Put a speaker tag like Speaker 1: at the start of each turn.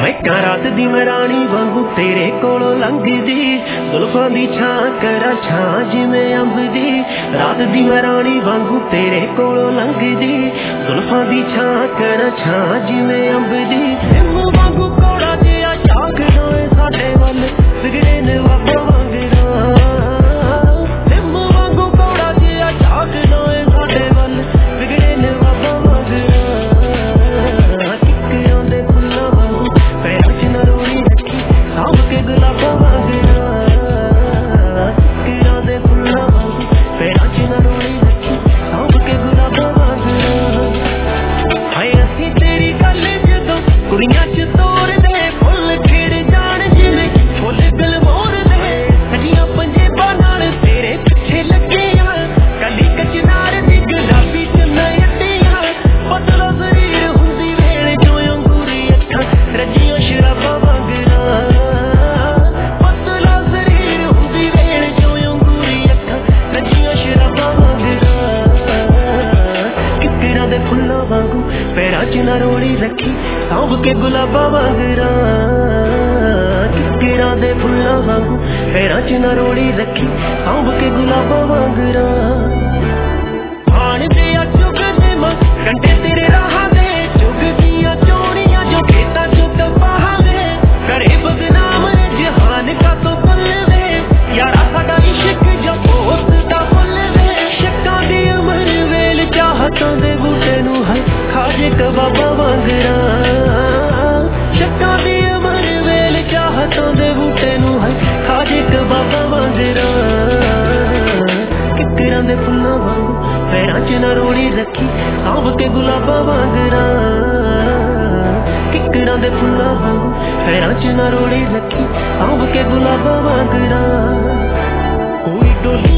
Speaker 1: मैं रात दी मैं रानी वांगू तेरे कोलों लंघदी जुल्फां दी छां करा छां जिवें अंब दी रात दी मैं रानी वांगू तेरे कोलों लंघदी जुल्फां दी छां करा छां जिवें अंब दी हिम वांगू कोड़ा जिहा झांकदा ऐ साडे वल सिगरे ने वाबा वांगदा हिम वांगू कोड़ा जिहा झांकदा ऐ साडे वल सिगरे ने वाबा वांगदा किकरां दे फुल्लां वांगू पैरां च नरोड़ी रखी साਂਭ के गुलाबां वांगदा किकरां दे फुल्लां वांगू पैरां च नरोड़ी रखी साਂਭ के गुलाबां वांगदा हाय असीं तेरी गल जदों कुड़ियां च तोरदे फुੱਲ खिड़ जाण जिवें फुੱਲ दिल मोरदे सजियां पंजेबां नाल तेरे पिੱਛੇ ਲੱਗੀਆਂ कली कचनार दी गुलाबी चन्ना अड्डियां पतला शरीर हुंदी वेल जो अंगूरी अखां रजियां शराबां वांगदा पतला शरीर हुंदी वेल जो अंगूरी अखां रजियां शराबां वांगदा किकरां दे फुल्लां वांगू पैरां च नरोड़ी रखी साਂਭ के गुलाबां वांगदा किकरां दे फुल्लां वांगू पैरां च नरोड़ी रखी साਂਭ के गुलाबां वांगदा आण दे चुगदे मां कंढे तेरे राहां दे चुगदियां चोड़ियां जो खेतां चों तबाहां वे करे बदनाम ने जहान का तो पल्लवे यारा साडा इश्क जो पोस दा फुੱਲ वे शक्कां दी उमर वेल चाहतां दे बूटे नूं है खाजे कबाबां वांगदा शक्कां दी उमर वेल चाहतां दे बूटे नूं है खाजे कबाबां वांगदा किकरां दे फुल्लां वांगू पैरां च नरोड़ी रखी साਂਭ के गुलाबां वांगदा किकरां दे फुल्लां वांगू पैरां च नरोड़ी रखी साਂਭ के गुलाबां वांगदा कोई डोली